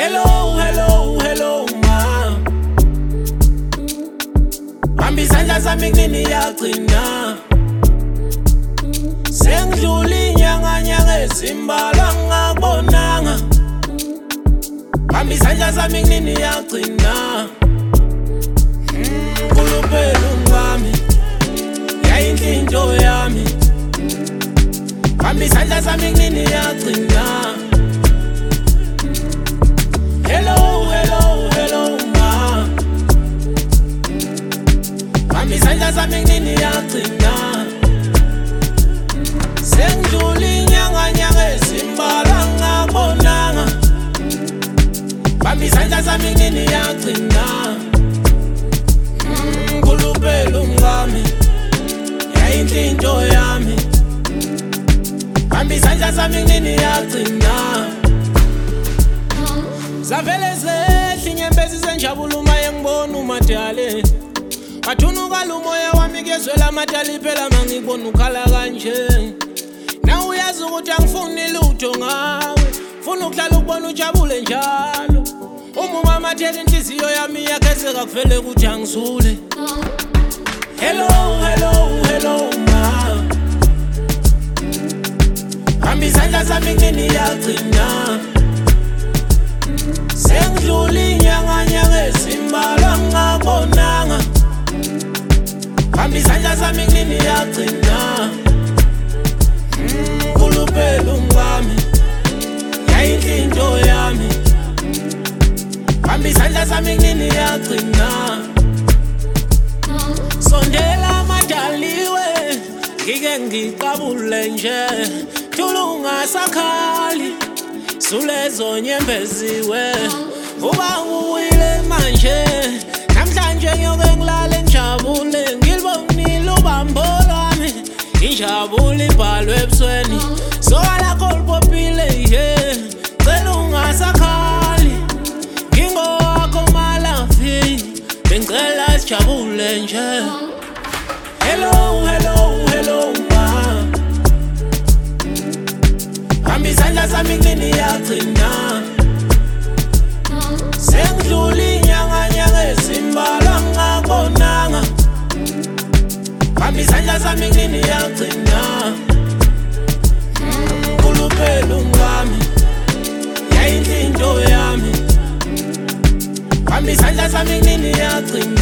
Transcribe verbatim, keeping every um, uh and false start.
Hello, hello, hello ma. Bambi isandla sami kunini yagcina. Sengidlula inyanga nyanga ezimbalwa ngakubonanga. Bambi isandla sami kunini yagcina. Nkuluphela ungami, yayinto yami. Bambi isandla sami kunini yagcina. Hello, hello, hello ma. Bambi isandla sami kunini yagcina. Sengidlula inyanga nyanga ezimbalwa ngakubonanga. Bambi isandla sami kunini yagcina. Nkuluphela ungami, yayinto yami. Bambi isandla sami kunini yagcina. Zavele zehle inyembezi zenjabula uma engibona umadali. Wathunuka lumoya wami kezwela amadali phela mangibona ukhala kanje. Na uyazi ukuthi angifuni lutho ngawe, funa ukuhlala ukubona ujabule njalo. Uma mamathela inhliziyo yami yakheseka kuvele ukuthi angisule. Hello, hello, hello ma. Bambi isandla sami kunini yagcina. Sengidlula inyanga nyanga ezimbalwa ngakubonanga. Bambi isandla sami kunini yagcina. Nkuluphela ungami, yayinto yami. Bambi isandla sami kunini yagcina. Sondela madaliwe, ngike ngiqabule nje. Thula ungasakhali, sulezo nyembeziwe. Uba uwile manje, namhlanje ngiyoke ngilale ngijabule. Ngilibonile ubambo lwami, injabulo ibhalwe ebusweni. Soka lakho lipopile yeah, cela ungasakhali. Ngingowakho malafi, bengicela sijabule nje. Hello, hello, hello ma. Bambi isandla sami kunini yagcina. Sengidlula inyanga nyanga ezimbalwa ngakubonanga. Bambi isandla sami kunini yagcina. Nkuluphela ungami, yayinto yami. Bambi isandla sami kunini yagcina.